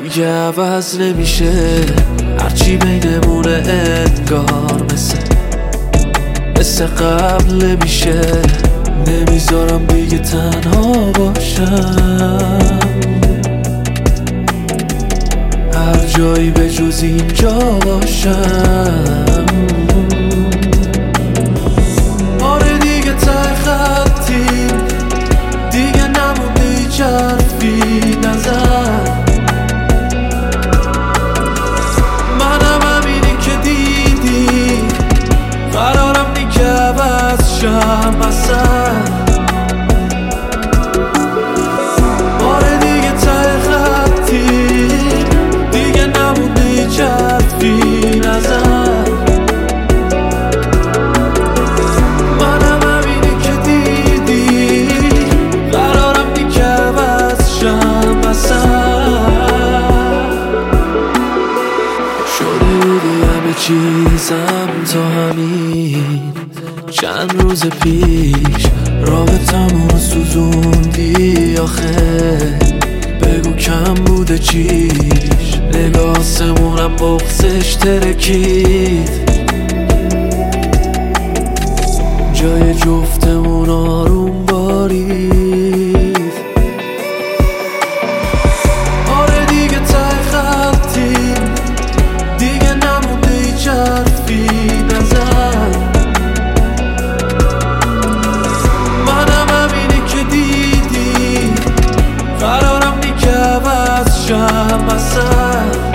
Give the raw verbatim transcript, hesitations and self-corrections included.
دیگه عوض نمیشه، هرچی بینمونه انگار مثل مثل قبل نمیشه. نمیذارم دیگه تنها باشم، هر جایی به جز اینجا باشم. آره دیگه ته خطیم، دیگه نمونده هیچ حرفی نزن. منم همینی که دیدی، قرارم نی که عوض شم اصلا. آره دیگه ته خطیم، دیگه نمونده هیچ حرفی نزن. منم همینی که دیدی، قرارم نی که عوض شم اصلا. شده بودی همه چیزم تا همین چند روز پیش، رابطمون سوزوندی آخه. بگو کم بوده چیش، نگاه آسمونم بغزش ترکید. جای جفتمون آروم بارید. آره دیگه ته خطیم، دیگه نمونده هیچ حرفی نزن. منم همینی که دیدی، قرارم نی که عوض شم اصلا.